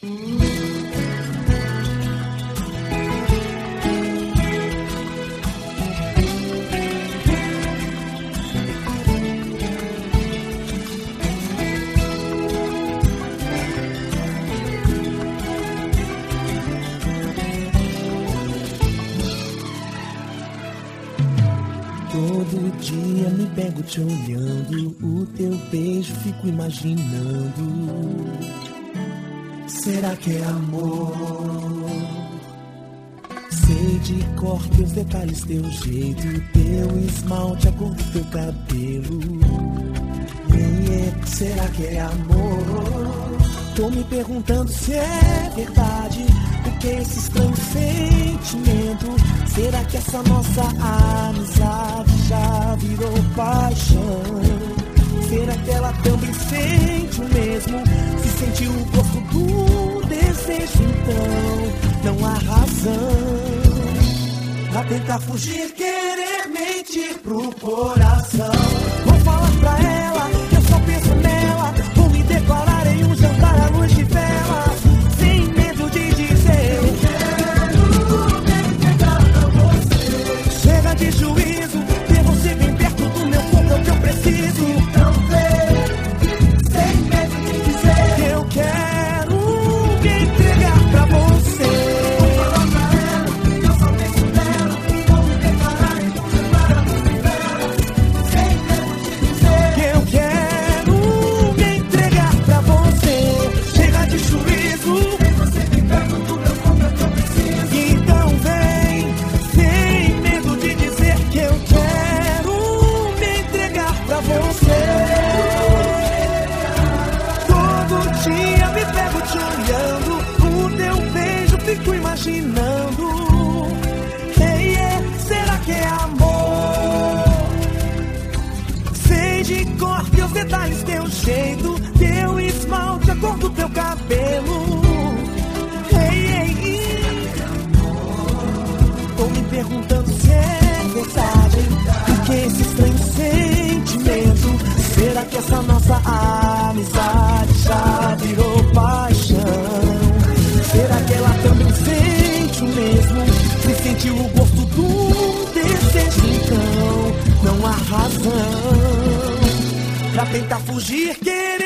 Todo dia me pego te olhando, o teu beijo fico imaginando. Será que é amor? Sei de cor teus detalhes, teu jeito, teu esmalte, a cor do teu cabelo. Será que é amor? Tô me perguntando se é verdade, o que é esse estranho sentimento? Será que essa nossa amizade já virou paixão? Será que ela também sente o mesmo? Se sentiu o gosto do desejo, então não há razão pra tentar fugir, querer mentir pro coração. Vou falar pra ela que eu só penso nela, vou me declarar em um jantar à luz de vela, sem medo de dizer eu quero me entregar pra você. Chega de juízo, ter você bem perto do meu corpo é o que eu preciso. Então vem, sem medo de dizer que eu quero me entregar pra você. Vou falar pra ela que eu só penso nela, vou me declarar em um jantar à luz de vela, sem medo de dizer que eu quero me entregar pra você. Chega de juízo, tem você bem perto do meu corpo é o que eu preciso. Então vem, sem medo de dizer que eu quero me entregar pra você. Todo dia me pego te olhando, o teu beijo fico imaginando. Será que é amor? Sei de cor teus detalhes, teu jeito, teu esmalte, a cor do teu cabelo. Tô me perguntando se é verdade, o que é esse estranho sentimento? Será que essa nossa amizade já virou paixão? Será que ela também sente o mesmo? Se sentiu o gosto do desejo, então não há razão pra tentar fugir, querer